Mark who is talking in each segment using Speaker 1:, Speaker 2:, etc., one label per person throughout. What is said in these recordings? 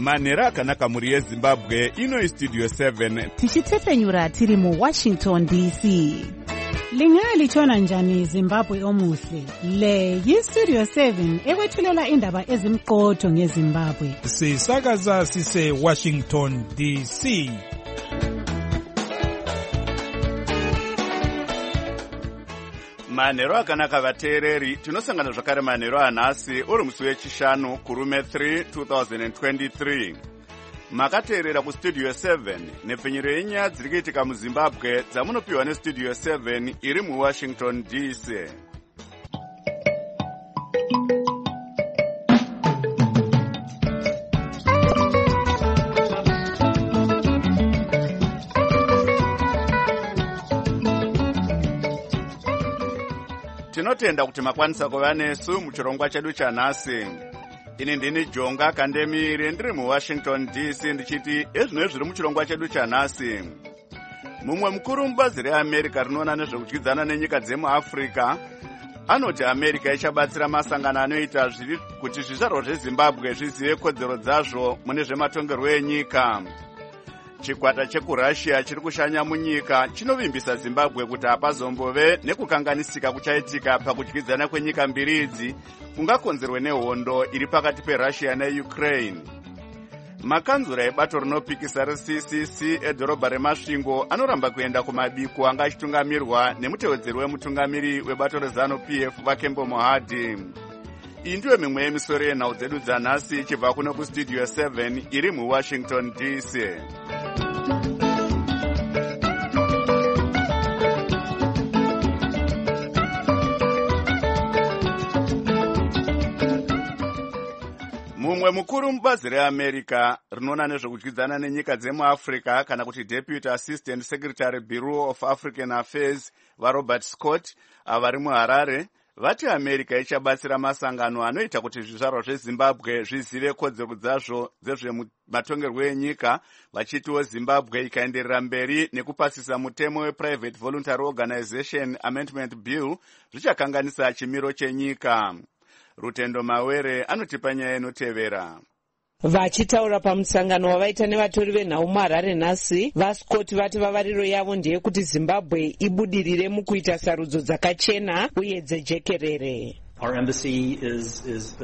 Speaker 1: manhero akanaka mhuri yezimbabwe. Ino Studio 7
Speaker 2: tichitefenyura tiri muWashington DC.
Speaker 3: Lingalitshona njani Zimbabwe omuhle? Le yiStudio 7 ekwethulela indaba ezimqotho ngeZimbabwe.
Speaker 4: Sisakaza sise Washington DC.
Speaker 1: manhero akanaka vateereri, tinosangana zvakare manhero anhasi uri musi wechishanu kurume 3 2023. makateerera kuStudio 7 nepfenyuro yenyaya dziri kuitika muZimbabwe dzamunopiwa neStudio 7 iri muWashington DC. Tinotenda kuti makwanisa kuva nesu muchirongwa chedu chanhasi. Ini ndini Jonga Kandemire ndiri muWashington DC ndichiti ezvino zviri muchirongwa chedu chanhasi. Mumwe mukuru mubazi reAmerica rinoona nezvekudyidzana nenyika dzemuAfrica anoti America ichabatsira masangano anoita kuti zvizvarwa zveZimbabwe zvizive kodzero dzazvo mune zvematongerwo enyika. Chikwata chekuRussia chiri kushanya munyika chinovimbisa Zimbabwe kuti hapazombove nekukanganisika kuchaitika pakudyidzana kwenyika mbiri idzi kungakonzerwe nehondo iri pakati peRussia neUkraine. Makanzura ebato rinopikisa reCCC edhorobha reMasvingo anoramba kuenda kumabiko anga achitungamirirwa nemutevedzeri wemutungamiri webato reZANU-PF Vakembo Mohadi. Iyi ndiyo mimwe yemisoro yenhau dzedu dzanhasi ichibva kuno kuStudio 7 iri muWashington DC. Mumwe mukuru mubazi reAmerica rinoona nezvekudyidzana nenyika dzemuAfrica kana kuti Deputy Assistant Secretary Bureau of African Affairs vaRobert Scott avari muHarare vati America ichabatsira masangano anoita kuti zvizvarwa zveZimbabwe zvizive kodzero dzazvo dzezvematongerwo enyika, vachitiwo Zimbabwe ikaenderera mberi nekupasisa mutemo wePrivate Voluntary Organization Amendment Bill zvichakanganisa chimiro chenyika. Rutendo Mawere anotipa nyaya inotevera.
Speaker 5: Vachitaura pamusangano wavaita nevatori venhau muHarare nhasi, vaScott vati vavariro yavo ndeyekuti Zimbabwe ibudirire mukuita sarudzo dzakachena uye dzejekerere.
Speaker 6: Our embassy is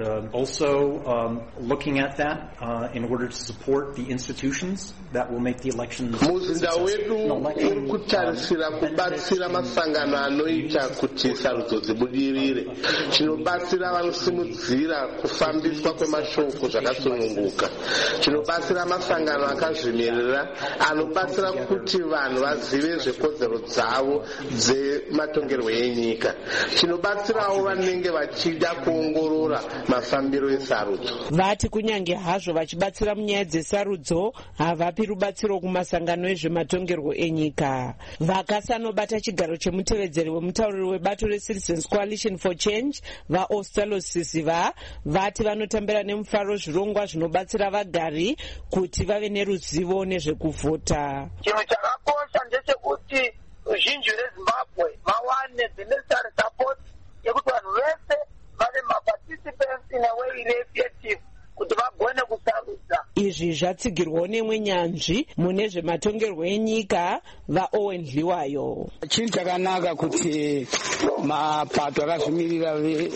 Speaker 6: also looking at that in order to support the institutions that will make the elections
Speaker 7: muzinda wedu uri kutarisira kubatsira masangano anoita kuti sarudzo dzibudirire, chinobatsira vanosimudzira kufambiswa kwemashoko zvakasununguka, chinobatsira masangano akazvimirira anobatsira kuti vanhu vazive zvekodzero dzavo dzematongerwo enyika, chinobatsirawo vanenge vachida kuongorora mafambiro esarudzo.
Speaker 5: Vati kunyange hazvo vachibatsira munyaya dzesarudzo havapi rubatsiro kumasangano ezvematongerwo enyika. Vakasanobata chigaro chemutevedzeri wemutauriri webato reCitizens Coalition for Change vaOstalo Sisiva vati vanotambira nemufaro zvirongwa zvinobatsira vagari kuti vave neruzivo nezvekuvhota.
Speaker 8: Chinhu chakakosha ndechekuti ruzhinji rweZimbabwe vawane the necessary support yekuti vanhu vese vave maparticipants in a way effective kuti vagone kusarudza.
Speaker 5: Izvi zvatsigirwawo nemwe nyanzvi mune zvematongerwo enyika vaOwen Dliwayo.
Speaker 9: Chinhu chakanaka kuti mapato akazvimirira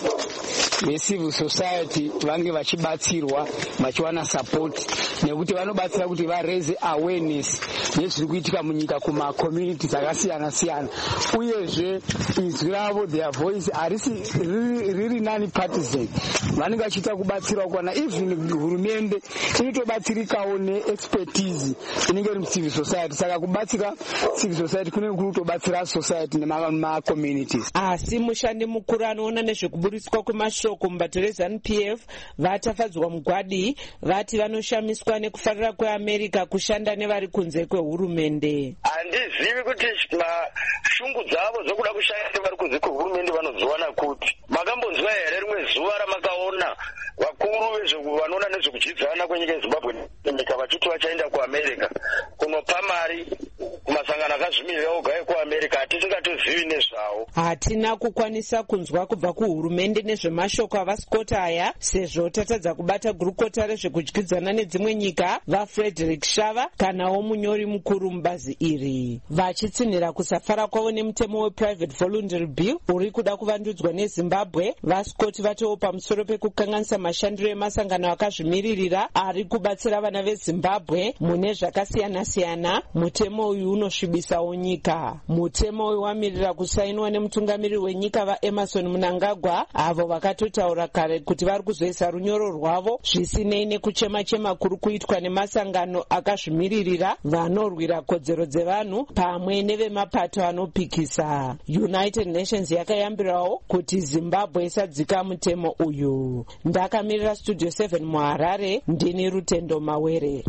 Speaker 9: vecivil society vange vachibatsirwa vachiwana support, nekuti vanobatsira kuti varaise awareness nezviri kuitika munyika kumacommunities akasiyana siyana, uyezve inzwi ravo their voice harisi riri nani partisan, vanenge vachiita kubatsirwa kwana even hurumende inotobatsirikawo neexpertise inenge iri mucivil society. Saka kubatsira civil society kunenge kuri kutobatsira society nemacommunities.
Speaker 5: Asi mushandi mukuru anoona nezvekuburiswa kwemashoko mubato reZANU-PF vatafadzwa mugwadi vati vanoshamiswa nekufarira kweAmerica kushanda nevari kunze kwehurumende.
Speaker 8: Handizivi kuti mashungu dzavo dzokuda kushanda nevari kunze kwehurumende vanodziwana kuti. Makambonzwa here rimwe zuva ramakaona
Speaker 10: vakuru vanoona nezvekudyidzana kwenyika yezimbabwe nenyika vachiti vachaenda kuamerica kunopa mari kumasangano akazvimirira oga ekuamerica. Hatisingatozivi nezvavo.
Speaker 5: Hatina kukwanisa kunzwa kubva kuhurumende nezvemashoko avasikota aya, sezvo tatadza kubata gurukota rezvekudyidzana nedzimwe nyika vaFrederick Shava kanawo munyori mukuru mubazi iri, vachitsinhira kusafara kwavo nemutemo weprivate voluntary bill uri kuda kuvandudzwa neZimbabwe. Vasikoti vatowo pamusoro pekukanganisa mashandiro emasangano akazvimiririra ari kubatsira vana veZimbabwe mune zvakasiyana-siyana. Mutemo uyu unosvibisawo nyika. Mutemo uyu wamirira kusainwa nemutungamiri wenyika vaEmerson Mnangagwa, avo vakatotaura kare kuti vari kuzoisa runyoro rwavo zvisinei nekuchema-chema kuri kuitwa nemasangano akazvimiririra vanorwira kodzero dzevanhu pamwe nevemapato anopikisa. United Nations yakayambirawo kuti Zimbabwe isadzika mutemo uyu. Ndakamirira Studio 7 muHarare, ndini Rutendo Mawere.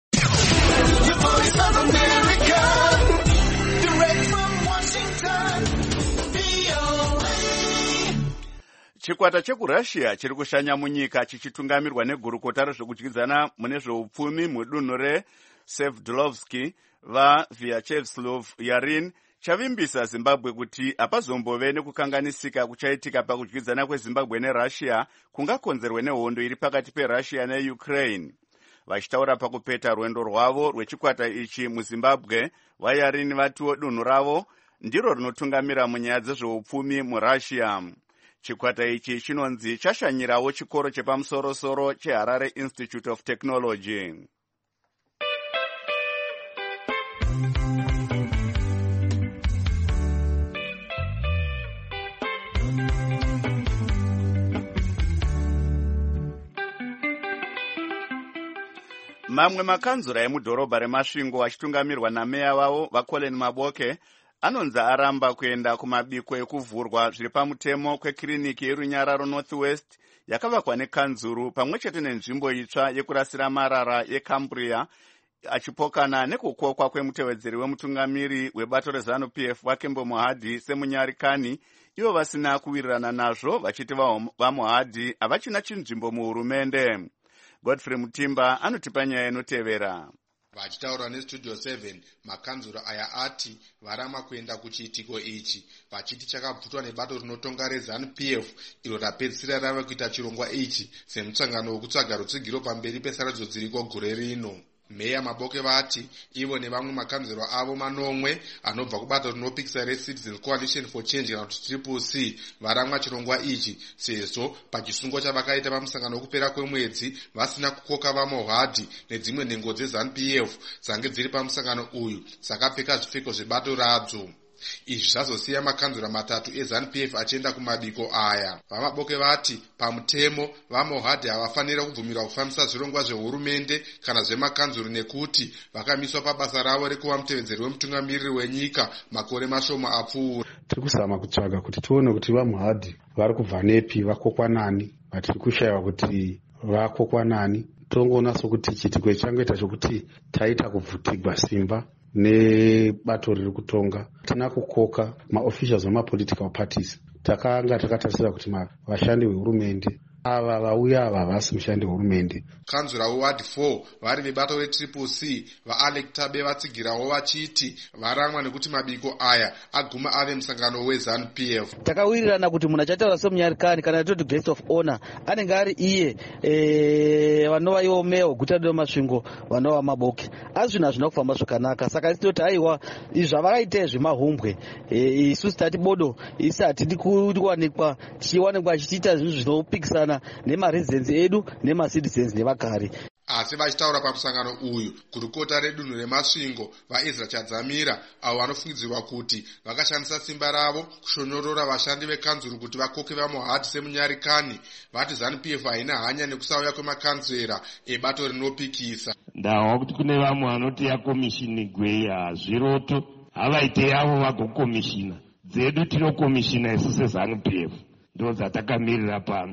Speaker 1: Chikwata chekurussia chiri kushanya munyika chichitungamirwa negurukota rezvekudyidzana mune zveupfumi mudunhu reSeverdlovsky vaVyacheslav Yarin chavimbisa Zimbabwe kuti hapazombove nekukanganisika kuchaitika pakudyidzana kweZimbabwe neRussia kungakonzerwe nehondo iri pakati peRussia neUkraine. Vachitaura pakupeta rwendo rwavo rwechikwata ichi muZimbabwe, vaYarin vatiwo dunhu ravo ndiro rinotungamira munyaya dzezveupfumi muRussia. Chikwata ichi chinonzi chashanyirawo chikoro chepamusoro-soro cheHarare Institute of Technology. Mamwe makanzura emudhorobha reMasvingo achitungamirwa nameya wavo vaColin Maboke anonzi aramba kuenda kumabiko ekuvhurwa zviri pamutemo kwekiriniki yerunyararo Northwest yakavakwa nekanzuru pamwe chete nenzvimbo itsva yekurasira marara yeCambria, achipokana nekukokwa kwemutevedzeri wemutungamiri webato reZANU-PF Wakembo Mohadi semunyarikani, ivo vasina kuwirirana nazvo vachiti vaMohadi havachina chinzvimbo muhurumende. Godfrey Mutimba anotipa nyaya inotevera.
Speaker 11: Vachitaura neStudio 7, makanzura aya ati varama kuenda kuchiitiko ichi vachiti chakabvutwa nebato rinotonga reZANU-PF iro rapedzisira rava kuita chirongwa ichi semutsangano wekutsvaga rutsigiro pamberi pesarudzo dziriko gore rino. Meya Maboke vati ivo nevamwe makanzura avo manomwe anobva kubato rinopikisa reCitizens Coalition for Change kana kuti CCC varamwa chirongwa ichi sezvo pachisungo chavakaita pamusangano wekupera kwemwedzi vasina kukoka vaMohadi nedzimwe nhengo dzeZANU-PF dzange dziri pamusangano uyu dzakapfeka zvipfeko zvebato radzo. Izvi zvazosiya makanzura matatu eZANU-PF achienda kumabiko aya. VaMaboke vati pamutemo vaMohadi havafanira kubvumirwa kufambisa zvirongwa zvehurumende kana zvemakanzuru nekuti vakamiswa pabasa ravo rekuva mutevedzeri wemutungamiriri wenyika makore mashoma apfuura.
Speaker 12: Tiri kuzama kutsvaga kuti tione kuti vaMohadi vari kubva nepi, vakokwa nani, vatiri kushayiwa kuti vakokwa nani. Tongoona sokuti chiitiko changoita chokuti taita kubvutigwa simba nebato riri kutonga. Tina kukoka maofficials vemapolitical parties. Takanga takatarisira kuti vashandi vehurumende ava vauya ava havasi mushandi wehurumende.
Speaker 11: Kanzura weward 4 vari vebato reCCC vaAlec Tabe vatsigirawo vachiti varamwa nekuti mabiko aya aguma ave musangano weZANU-PF.
Speaker 13: Takawirirana kuti munhu achataura semunyarikani kana toti guest of honor anenge ari iye vanova ivo meya weguta reMasvingo vanova Maboke. Asi zvinhu hazvina kufamba zvakanaka, saka tinoti haiwa zvavakaita zvimahumbwe isusu tati bodo isi hatidi kuwanikwa tichiwanikwa achiita zvinhu zvinopikisana nemaresidents edu nemacitizens nevagari.
Speaker 11: Asi vachitaura pamusangano uyu gurukota redunhu reMasvingo vaEzra Chadzamira avo vanofungidzirwa kuti vakashandisa simba ravo kushonyorora vashandi vekanzuru kuti vakoke vaMohadi semunyarikani vati ZANU-PF haina hanya nekusauya kwemakanzera ebato rinopikisa.
Speaker 14: Ndawa kuti kune vamwe vanoti yakomishini gwei hazviroto, havaite yavo vagokomishina, dzedu tinokomishina isu seZANU-PF ndo dzatakamirira pano.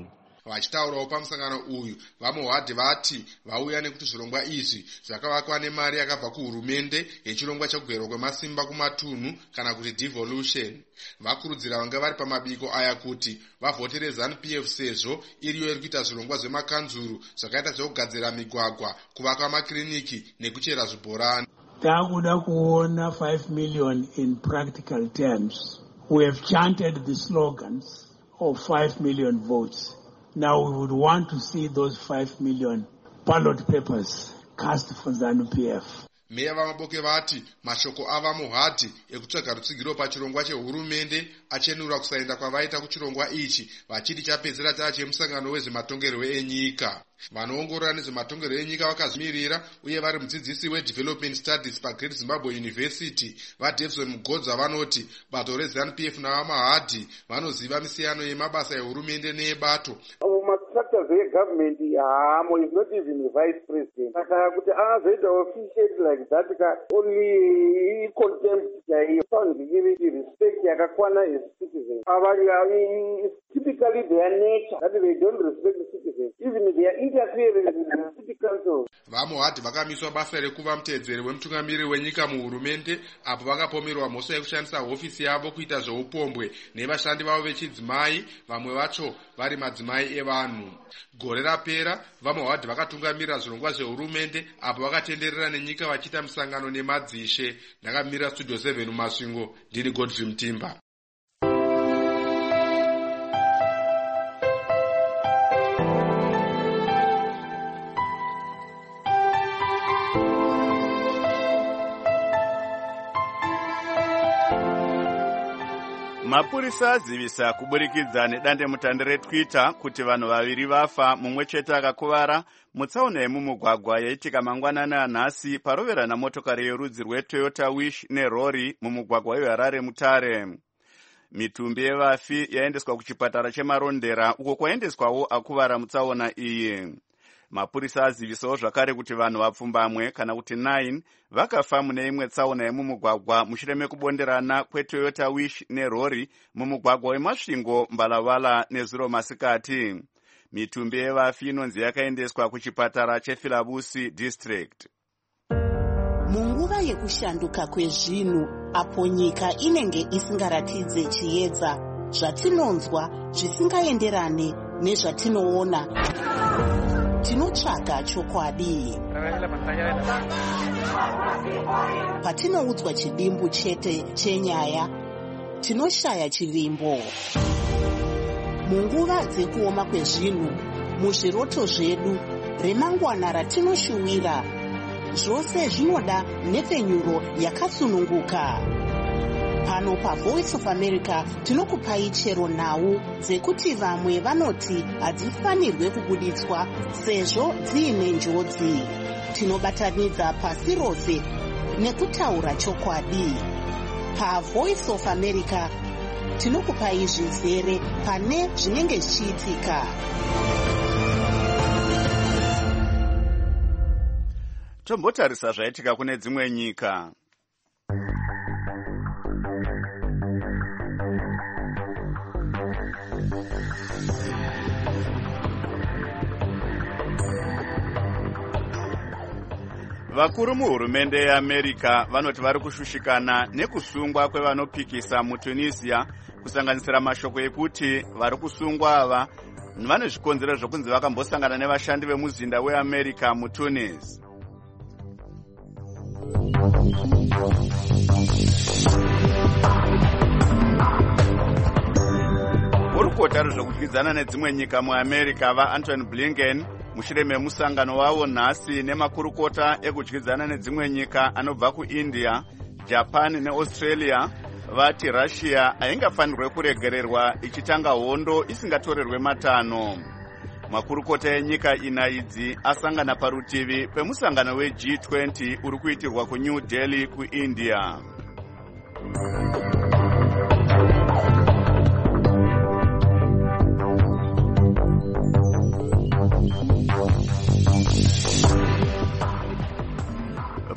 Speaker 11: Vachitaurawo pamusangano uyu, vaMohadhi vati vauya nekuti zvirongwa izvi zvakavakwa nemari yakabva kuhurumende yechirongwa chekugerwa kwemasimba kumatunhu kana kuti devolution. Vakurudzira vanga vari pamabiko aya kuti vavhotere ZANU-PF sezvo iriyo iri kuita zvirongwa zvemakanzuru zvakaita zvekugadzira migwagwa, kuvaka makiriniki nekuchera zvibhorani.
Speaker 15: Takuda kuona 5 million in practical terms. We have chanted the slogans of 5 million votes. Now we would want to see those 5 million ballot papers cast for ZANU-PF.
Speaker 11: Meya vaMaboke vati mashoko avaMohadhi ekutsvaga rutsigiro pachirongwa chehurumende achenura kusaenda kwavaita kuchirongwa ichi, vachiti chapedzera chava chemusangano wezvematongerwo enyika. Vanoongorora nezvematongerwo enyika vakazvimirira uye vari mudzidzisi weDevelopment Studies paGreat Zimbabwe University vaDevson Mugodza vanoti bato reZANU-PF navaMohadhi vanoziva misiyano yemabasa ehurumende neebato.
Speaker 16: Structures government is not even the vice president. Saka kuti azoita officiate like that only contempt chaiyo. Sounds respect yakakwana as citizens. It's typically their nature that they don't respect the citizens. Even they are interfering in the city council.
Speaker 11: VaMohadhi vakamiswa basa rekuva mutedzeri wemutungamiri wenyika muhurumende, apo vakapomerwa mhosva yekushandisa hofisi yavo kuita zveupombwe nevashandi vavo vechidzimai, vamwe vacho vari madzimai evanhu. Gore rapera vaMohadhi vakatungamirira zvirongwa zvehurumende apo vakatenderera nenyika vachiita musangano nemadzishe. Ndakamira Studio 7 muMasvingo, ndini Godfrey Mutimba.
Speaker 1: Mapurisa azivisa kuburikidza nedandemutande reTwitter kuti vanhu vaviri vafa, mumwe chete akakuvara mutsaona yemumugwagwa yaitika mangwanani anhasi paroverana motokari yerudzi rweToyota Wish nerori mumugwagwa weHarare Mutare. Mitumbi yevafi yaendeswa kuchipatara chemarondera uko kwaendeswawo akuvara mutsaona iyi. Mapurisa azivisawo zvakare kuti vanhu vapfumbamwe kana kuti 9 vakafa mune imwe tsaona yemumugwagwa mushure mekubonderana kweToyota Wish nerori mumugwagwa weMasvingo Mbalavala nezuro masikati. Mitumbi yevafi inonzi yakaendeswa kuchipatara cheFilabusi District.
Speaker 2: Munguva yekushanduka kwezvinhu apo nyika inenge isingaratidze chiedza, zvatinonzwa zvisingaenderane nezvatinoona, tinotsvaga chokwadi. Patinoudzwa chidimbu chete chenyaya, tinoshaya chivimbo. Munguva dzekuoma kwezvinhu, muzviroto zvedu, remangwana ratinoshuwira, zvose zvinoda nhepfenyuro yakasununguka. Pano paVoice of America tinokupai chero nhau dzekuti vamwe vanoti hadzifanirwe kubuditswa sezvo dziine njodzi. Tinobatanidza pasi rose nekutaura chokwadi. PaVoice of America tinokupai zvizere pane zvinenge zvichiitika.
Speaker 1: Tombotarisa zvaitika kune dzimwe nyika. Vakuru muhurumende yeAmerica vanoti vari kushushikana nekusungwa kwevanopikisa muTunisia, kusanganisira mashoko ekuti vari kusungwa ava vane zvikonzero zvokunzi vakambosangana nevashandi vemuzinda weAmerica muTunis. Urukota rwezvokudyidzana nedzimwe nyika muAmerica vaAntony Blinken mushure memusangano wavo nhasi nemakurukota ekudyidzana nedzimwe nyika anobva kuIndia, Japan neAustralia vati Russia haingafanirwe kuregererwa ichitanga hondo isingatorerwe matanho. Makurukota enyika ina idzi asangana parutivi pemusangano weG20 uri kuitirwa kuNew Delhi kuIndia.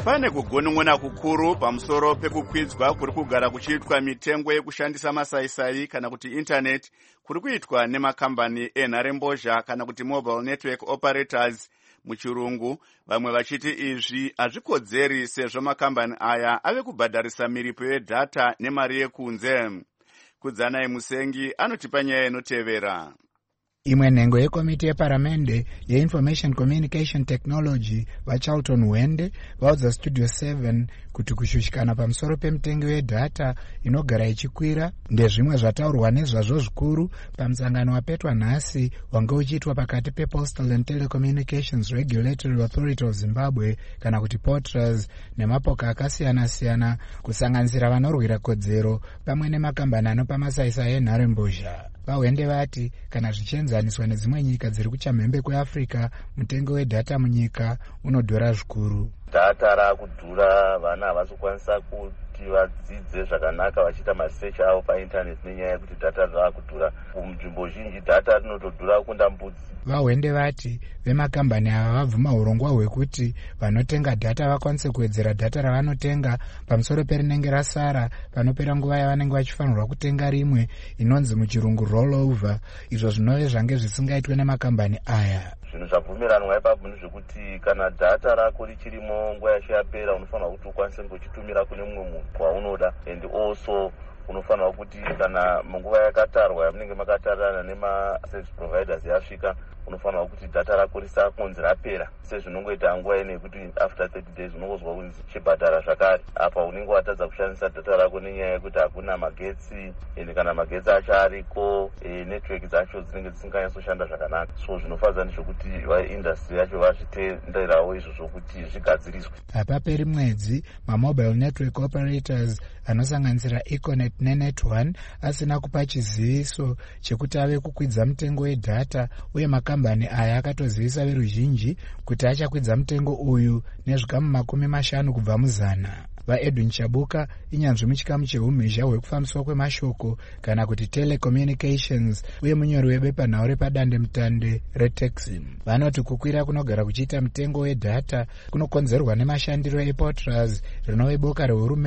Speaker 1: Pane kugonon'ona kukuru pamusoro pekukwidzwa kuri kugara kuchiitwa mitengo yekushandisa masaisai kana kuti internet kuri kuitwa nemakambani enharembozha kana kuti mobile network operators muchirungu, vamwe vachiti izvi hazvikodzeri sezvo makambani aya ave kubhadharisa miripo yedhata nemari yekunze. Kudzanai Musengi anotipa nyaya inotevera.
Speaker 17: Imwe nhengo yekomiti yeparamende yeInformation Communication Technology vaCharlton Wende vaudza Studio 7 kuti kushushikana pamusoro pemitengo yedhata inogara ichikwira ndezvimwe zvataurwa nezvazvo zvikuru pamusangano wapetwa nhasi wange uchiitwa pakati pePostal and Telecommunications Regulatory Authority of Zimbabwe kana kuti POTRAZ nemapoka akasiyana-siyana kusanganisira vanorwira kodzero pamwe nemakambani anopa masaisai enharembozha. Vawende vati kana zvichienzaniswa nedzimwe nyika dziri kuchamhembe kweAfrica, mutengo wedhata munyika unodhura zvikuru.
Speaker 18: Dhata raakudhura, vana havasi kukwanisa kuti vadzidze zvakanaka vachiita masearch avo painternet nenyaya yekuti dhata raakudhura. Munzvimbo zhinji dhata rinotodhura kunda mbudzi.
Speaker 17: Vawende vati vemakambani ava vabvuma urongwa hwekuti vanotenga dhata vakwanise kuwedzera dhata ravanotenga pamusoro perinenge rasara panopera nguva yavanenge vachifanirwa kutenga rimwe inonzi muchirungu rollover, izvo zvinove zvange zvisingaitwe nemakambani aya.
Speaker 18: Zvinhu zvabvumiranwa ipapo ndezvekuti kana dhata rako richirimo nguva yacho yapera unofanira kuti ukwanise kuchitumira kune mumwe munhu waunoda, and also unofanira kuti kana munguva yakatarwa yamunenge makatarirana nemaservice providers yasvika unofanira kuti dhata rako risakonzi rapera sezvinongoita nguva ine yekuti after 30 days unongozwa kunzi chibhadhara zvakare. Apa unenge watadza kushandisa dhata rako nenyaya yekuti hakuna magetsi, ende kana magetsi acho ariko network dzacho dzinenge dzisinganyasoshanda zvakanaka. So zvinofadza ndezvokuti vaindustry yacho vazvitenderawo izvo zvokuti zvigadziriswe.
Speaker 17: Hapaperi mwedzi mamobile network operators anosanganisira Econet neNet1 asina kupa chiziviso chekuti ave kukwidza mutengo wedhata, uye makambani aya akatozivisa veruzhinji kuti achakwidza mutengo uyu nezvikamu 50 kubva muzana. VaEdwin Chabuka inyanzvi muchikamu cheumhizha hwekufambiswa kwemashoko kana kuti telecommunications uye munyori webepanhau repadande mutande reTexim. Vanoti kukwira kunogara kuchiita mutengo wedhata kunokonzerwa nemashandiro ePOTRAZ rinove boka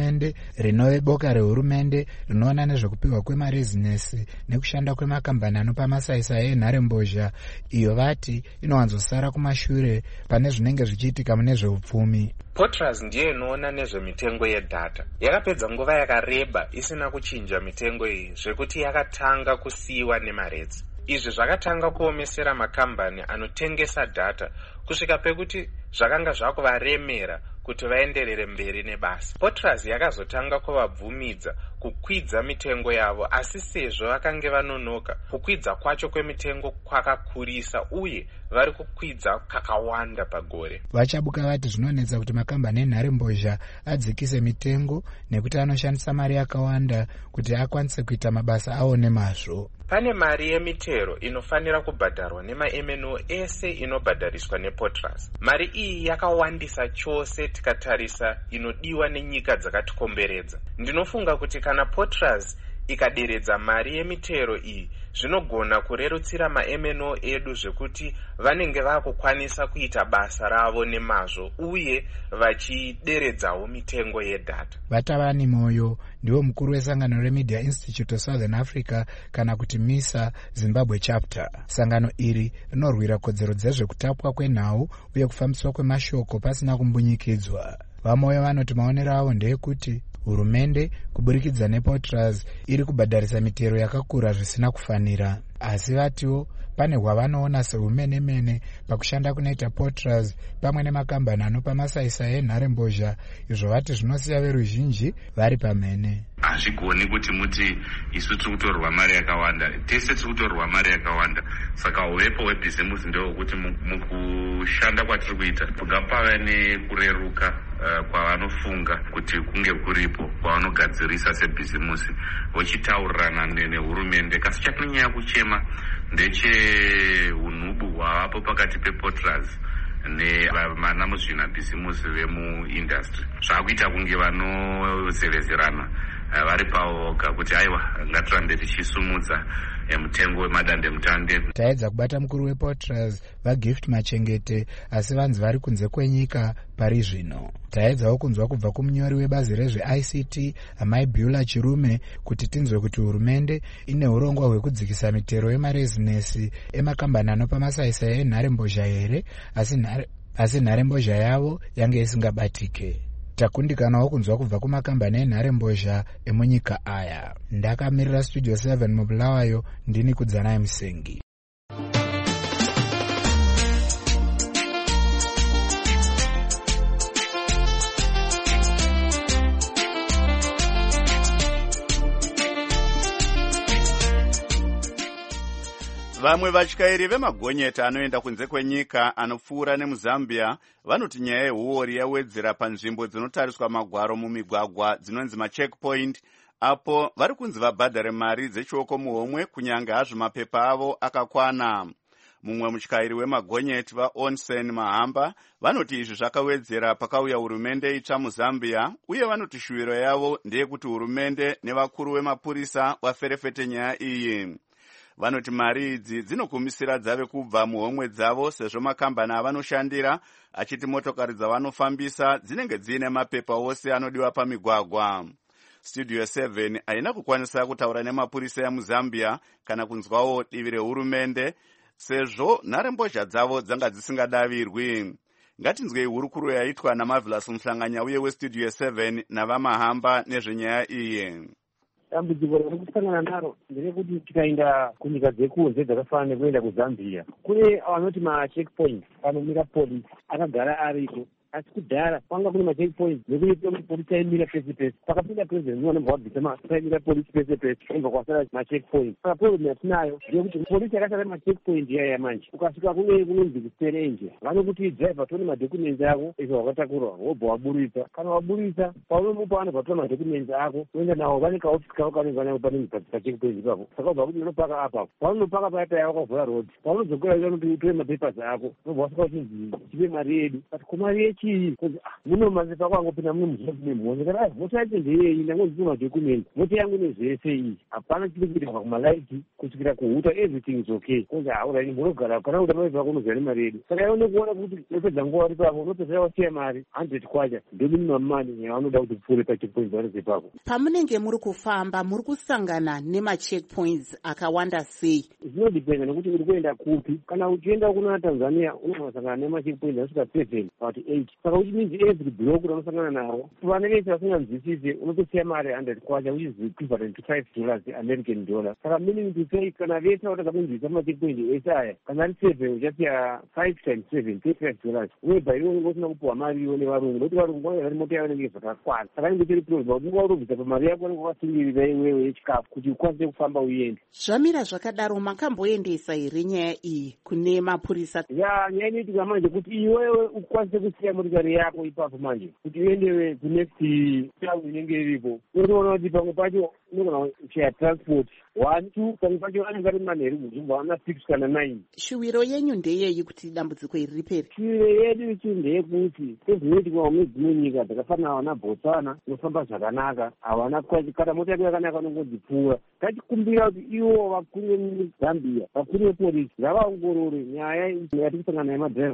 Speaker 17: rehurumende rinoona nezvekupiwa kwemarezinesi nekushanda kwemakambani anopa masaisai enharembozha, iyo vati inowanzosara kumashure pane zvinenge zvichiitika mune zveupfumi.
Speaker 19: POTRAZ ndiyo inoona nezvemitengo yedhata. Yakapedza nguva yakareba isina kuchinja mitengo iyi, zvekuti yakatanga kusiyiwa nemaredzi. Izvi zvakatanga kuomesera makambani anotengesa dhata kusvika pekuti zvakanga zvakuvaremera kuti vaenderere mberi nebasa. POTRAZ yakazotanga kuvabvumidza kukwidza mitengo yavo, asi sezvo vakange vanonoka, kukwidza kwacho kwemitengo kwakakurisa uye vari kukwidza kakawanda pagore.
Speaker 17: Vachabuka vati zvinonetsa kuti makambani enharembozha adzikise mitengo nekuti anoshandisa mari yakawanda kuti akwanise kuita mabasa awo nemazvo.
Speaker 19: Pane mari yemitero inofanira kubhadharwa nemaMNO ese inobhadhariswa nePOTRAZ. Mari iyi yakawandisa chose tikatarisa inodiwa nenyika dzakatikomberedza. Ndinofunga kuti kana POTRAZ ikaderedza mari yemitero iyi, zvinogona kurerutsira maMNO edu zvekuti vanenge vakukwanisa kuita basa ravo nemazvo uye vachideredzawo mitengo yedhata.
Speaker 17: Vatavani Moyo ndiwo mukuru wesangano reMedia Institute of Southern Africa kana kuti MISA Zimbabwe chapter. Sangano iri rinorwira kodzero dzezvekutapwa kwenhau uye kufambiswa kwemashoko pasina kumbunyikidzwa. Vamoyo vanoti maonero avo ndeyekuti hurumende kuburikidza nePOTRAZ iri kubhadharisa mitero yakakura zvisina kufanira, asi vatiwo pane hwavanoona sehumenemene pakushanda kunoita POTRAZ pamwe nemakambani anopa masaisai enharembozha, izvo vati zvinosiya veruzhinji vari pamhene.
Speaker 20: Hazvigoni kuti muti isu tiri kutorwa mari yakawanda, tese tiri kutorwa mari yakawanda. Saka uvepo hwebhizimusi ndewekuti mukushanda kwatiri kuita ngapave nekureruka kwavanofunga kuti kunge kuripo kwavanogadzirisa sebhizimusi vachitaurirana nehurumende. Kasi chatinonyanya kuchema ndecheunhubu hwavapo pakati pePOTRAZ nevanamuzvina bhizimusi vemuindastry. Zvakuita kunge vanozevezerana vari pavoga kuti aiwa ngatirambe tichisumudza mutengo wemadandemutande.
Speaker 17: taedza kubata mukuru wePortras vaGift Machengete, asi vanzi vari kunze kwenyika pari zvino. taedzawo kunzwa kubva kumunyori webazi rezveICT Amai Beulah Chirume kuti tinzwe kuti hurumende ine urongwa hwekudzikisa mitero yemarezinesi emakambani anopa masaisai enharembozha here, asi nharembozha yavo yange isingabatike. takundikanawo kunzwa kubva kumakambani enharembozha emunyika aya. ndakamirira Studio 7 mubulawayo, ndini Kudzanai Musengi.
Speaker 1: Vamwe vatyairi vemagonyeti anoenda kunze kwenyika anopfuura nemuZambia vanoti nyaya yehuori yawedzera panzvimbo dzinotariswa magwaro mumigwagwa dzinonzi macheckpoint, apo vari kunzi vabhadhare mari dzechioko muhomwe kunyange hazvo mapepa avo akakwana. Mumwe mutyairi wemagonyeti vaOnsen Mahamba vanoti izvi zvakawedzera pakauya hurumende itsva muZambia, uye vanoti shuwiro yavo ndeyekuti hurumende nevakuru vemapurisa vaferefete nyaya iyi. Vanoti mari idzi dzinokumisira dzave kubva muhomwe dzavo sezvo makambani avanoshandira achiti motokari dzavanofambisa dzinenge dziine mapepa ose anodiwa pamigwagwa. Studio 7 haina kukwanisa kutaura nemapurisa emuZambia kana kunzwawo divi rehurumende sezvo nharembozha dzavo dzanga dzisingadavirwi. Ngatinzwei hurukuro yaitwa naMarvelous Muhlanganya uye weStudio 7 navaMahamba nezvenyaya iyi.
Speaker 21: Dambudziko riri kusangana naro nderekuti tikaenda kunyika dzekunze dzakafanana nekuenda kuZambia, kune vanoti macheckpoint panomira polisi akagara ariko, asi kudhara kwanga kune macheckpoint nekuti polisi aimira pese pese. Pakapinda president vanobva vabvisa paimira polisi pese pese kubva kwasara macheckpoint. Saka problem yatinayo ndeyekuti polisi yakasara macheckpoint yaya manje, ukasvika kunonzi kuserenje vanokuti driver tone madhokumenzi ako izvo wakatakura wobva waburitsa. Kana waburitsa paunomupa vanobva tora madhokumenzi ako uenda nawo vane kaofisi kako kanenge nawo panenge pacheckpoint ipapo. Saka ubva kuti unopaka apapo, paunopaka paya wakavhura road, paunodzokera vanoti utore mapepers ako unobva wasvika uchinzi tipe mari yedu. But kumari yechii? Muno mazepa kwangopinda muno muzvine mhonzo kana mhosva yacho ndeyei ndangozipa madhokumenzi moti yangu nezvese iyi hapana chiri kuitika kumalaiti kusvikira kuhuta everything is okay. Kozi hauraini munogara kana kuti maipa kunoziva nemari yedu. Saka ione kuona kuti unopedza nguva uri pako unopedzera wasiya mari 100 kwacha ndominimum mani yavanoda kuti pfuure pacheckpoints vanozepako.
Speaker 2: Pamunenge muri kufamba muri kusangana nemacheckpoints akawanda sei?
Speaker 21: Zvinodependa nekuti uri kuenda kupi. Kana uchienda kuna Tanzania unosangana nemacheckpoints asvika 7 kana 8. Saka uchinzi every block unosangana nawo vane vese vasinganzwisise unotosiya mari 100 kwacha which is equivalent to $5 American dollar. Saka meaning to say kana vese vataka kunzwisa macheckpoint ese aya kana ari 7 uchasiya 5 times 7 $35 webva iwe unenge usina kupuwa mari iwo nevarungu nokuti varungu vanenge vari mota yavo inenge zvakakwana. Saka inenge tiri problem unenge wautobvisa pamari yako unenge wakasungirira iwewe yechikafu kuti ukwanise kufamba uende.
Speaker 2: Zvamira zvakadaro makamboendesa here nyaya iyi kune mapurisa?
Speaker 21: Nyaya inoitika manje kuti iwewe ukwanise kusiya motikari yako ipapo manje kuti uendewe kunext town inenge iripo. Unoona kuti pamwe pacho unogona kushaya transport 1 2 pamwe pacho anenge ari manheru muzvimbo ana 6 kana 9.
Speaker 2: Shuwiro yenyu ndeyei kuti dambudziko iri ripere?
Speaker 21: Shuwiro yedu ichi ndeyekuti sezvinoitika mune nyika dzakafanana havana Botswana inofamba zvakanaka, havana kana mota yako yakanaka unongodzipfuura. Ngatikumbira kuti ivo vakuru vemuZambia, vakuru vepolisi ngavaongorore nyaya yatiri kusangana yemadhiraivha.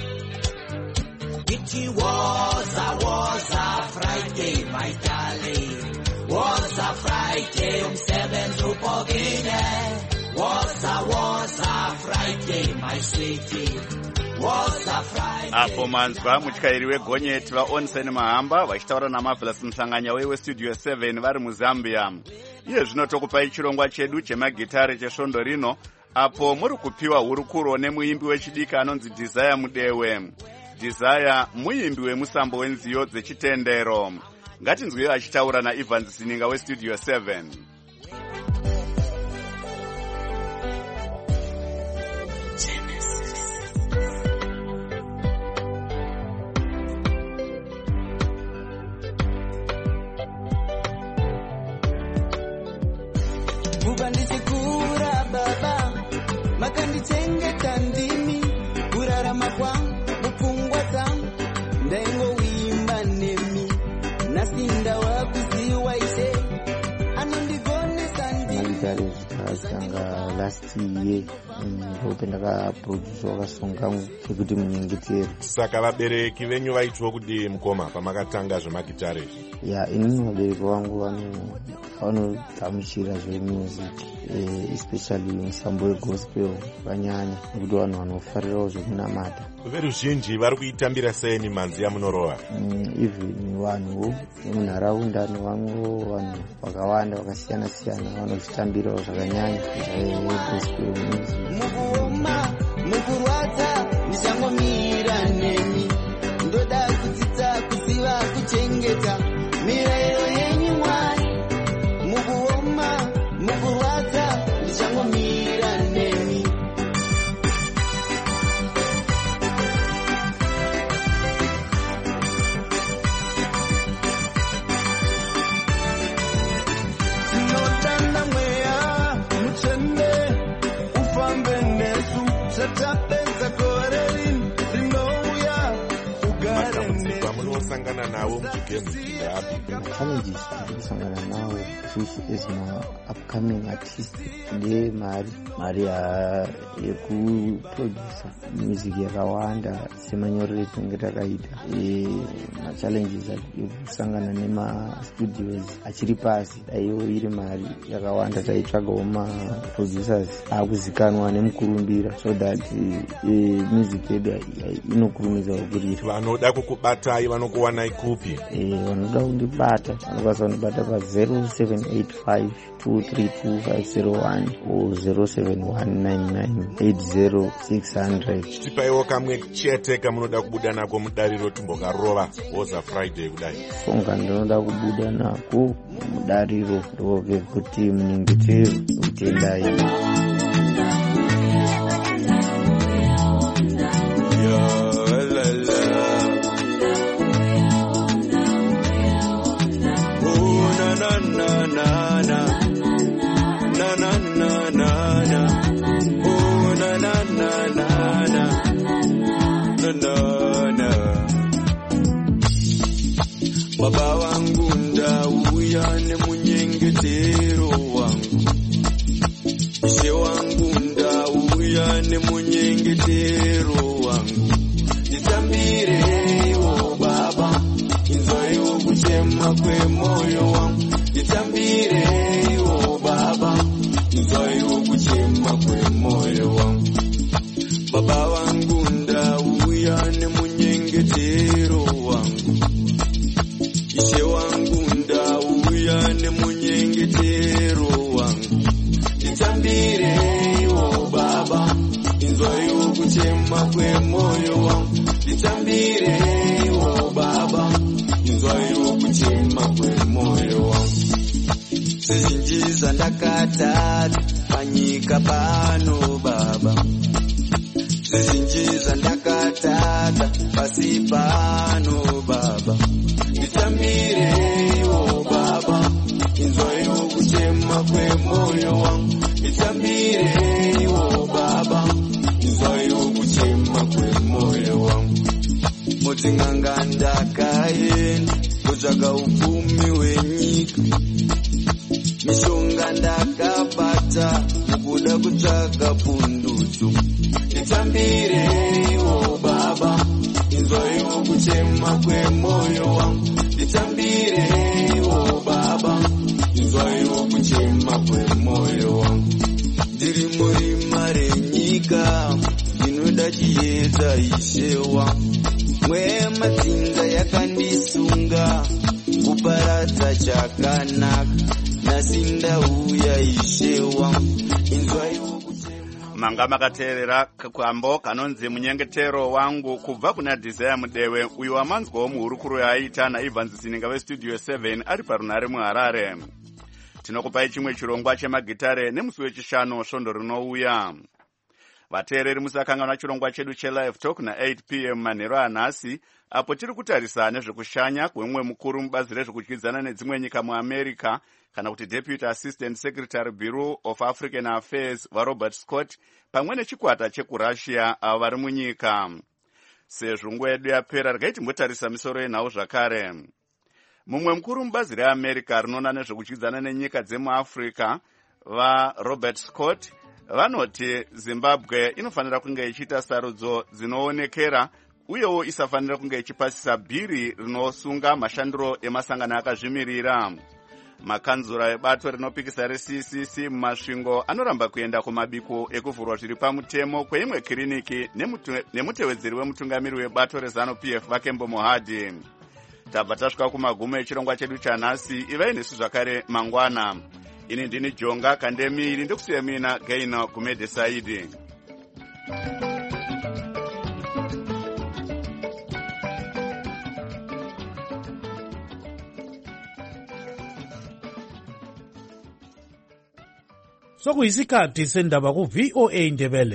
Speaker 22: It was a Friday, my darling. Was a Friday, umsebenzi upokile. Was a Friday, my sweetie. Was a Friday.
Speaker 1: Apo manzwa mutyairi wegonyeti vaOnsen Mahamba vachitaura naMarvelous Muhlanganya weStudio 7 vari muZambia. Iye zvino tokupai chirongwa chedu chemagitare chesvondo rino, apo muri kupiwa hurukuro nemuimbi wechidiki anonzi Desire Mudewe. Desire muimbi wemusambo wenziyo dzechitendero. Ngatinzwei achitaura naEvans Sininga weStudio 7.
Speaker 22: Mubandisikura baba makanditengeta ndimi kurarama kwangu mupfungwa dzangu ndaingowimba nemi nasinda wakuziwa ise anondigonesa ndimi
Speaker 3: ndakatanga last year ndope ndakaproduce wakasonga chekuti munyengetero.
Speaker 4: Saka vabereki venyu vaitwa kudi mukoma pamakatanga zvemagitare?
Speaker 3: Ya, inini vabereki vangu vanogamuchira zvemusic, especially musambo wegospel vanyanya, nekuti vanhu vanofarirawo zvekunamata.
Speaker 4: Veruzhinji vari kuitambira sei manzi yamunorova?
Speaker 3: Even vanhu vemunharaunda nevamwe vanhu vakawanda vakasiyana siyana vanozvitambirawo zvakanyanya zvegospel music.
Speaker 22: Mukuoma mukurwadza ndichangomira nemi, ndoda kudzidza kuziva kuchengeta mirayiro yenyu Mwari. Mukuoma mukurwadza ndichangomira nemi. Tinotanda mweya mutsvene ufambe nesu, tatapedza gore rinouya ugare nesu.
Speaker 4: Pamunosangana nawo muchigemu chidapi?
Speaker 3: Challenges ndikusangana nawo which is my upcoming artist ndemari yekuproducer music yakawanda semanyorero etinenge takaita. Machallenges ekusangana nemastudios achiri pasi, daiwo iri mari yakawanda taitsvagawo maproducers akuzikanwa nemukurumbira so that music yedu inokurumidzawo kurira.
Speaker 4: Vanoda kukubatai vanokuwanai kupi?
Speaker 3: Vanoda kundibata vanokwanisa kundibata pa0785232501 or 0719980600.
Speaker 4: Chitipaiwo kamwe chete kamunoda kubuda nako mudariro timbokarova woza Friday kudai.
Speaker 3: Songa ndinoda kubuda nako mudariro ndokekuti munyengetero utendai.
Speaker 22: Baba wangu ndauya nemunyengetero wangu, Ishe wangu ndauya nemunyengetero wangu, nditambirewo Baba, inzwaiwo kuchema kwemoyo wangu, nditambirewo Baba, inzwaiwo kuchema kwemoyo wangu. Baba wangu ndauya nemunyengetero wangu, Ishe wangu ndauya nemunyengetero wangu, nditambirewo Baba, inzwaiwo kuchema kwemoyo wangu, nditambirewo Baba, inzwaiwo kuchema kwemoyo wangu. Zizhinji zvandakatadza panyika pano Baba, zizhinji zvandakatadza pasi pano Baba, nditambirewo Baba, inzwaiwo kuchema kwemoyo wangu, nditambirewo Baba, inzwaiwo kuchema kwemoyo wangu. Mudzing'anga ndakaenda kutsvaga upfumi hwenyika, mishonga ndakabata mukuda kutsvaga pundutso, nditambirewo Baba, inzwaiwo kuchema kwemoyo wangu, nditambirewo Baba, inzwaiwo kuchema kwemoyo wangu. Ndiri murima renyika ndinoda chiedza Ishe wangu, mweya madzinza yakandisunga kuparadza chakanaka, nhasi ndauya Ishe wangu, inzwaiwo
Speaker 1: manga makateerera kambo kanonzi munyengetero wangu kubva kuna Desire Mudewe, uyo wamanzwawo muhurukuro yaaita naIvans Zininga vestudio 7 ari parunare muHarare. Tinokupai chimwe chirongwa chemagitare nemusi wechishanu svondo rinouya. Vateereri musakanganwa chirongwa chedu chelive talk na8 p.m. manheru anhasi, apo tiri kutarisa nezvekushanya kwemumwe mukuru mubazi rezvekudyidzana nedzimwe nyika muAmerica kana kuti Deputy Assistant Secretary Bureau of African Affairs vaRobert Scott pamwe nechikwata chekuRussia avo vari munyika. Sezvo nguva yedu yapera, regai timbotarisa misoro yenhau zvakare. Mumwe mukuru mubazi reAmerica rinoona nezvekudyidzana nenyika dzemuAfrica vaRobert Scott vanoti Zimbabwe inofanira kunge ichiita sarudzo dzinoonekera uyewo isafanira kunge ichipasisa bhiri rinosunga mashandiro emasangano akazvimirira. Makanzura ebato rinopikisa reCCC mumasvingo anoramba kuenda kumabiko ekuvhurwa zviri pamutemo kweimwe kiriniki nemutevedzeri wemutungamiri webato reZANU-PF Vakembo Mohadi. Tabva tasvika kumagumo echirongwa chedu chanhasi. Ivai nesu zvakare mangwana. Ini ndini Jonga Kandemiri ndikusiya mina Gaina Gumede Saidi.
Speaker 6: Sokuyisikhathi sendaba ku VOA Ndebele.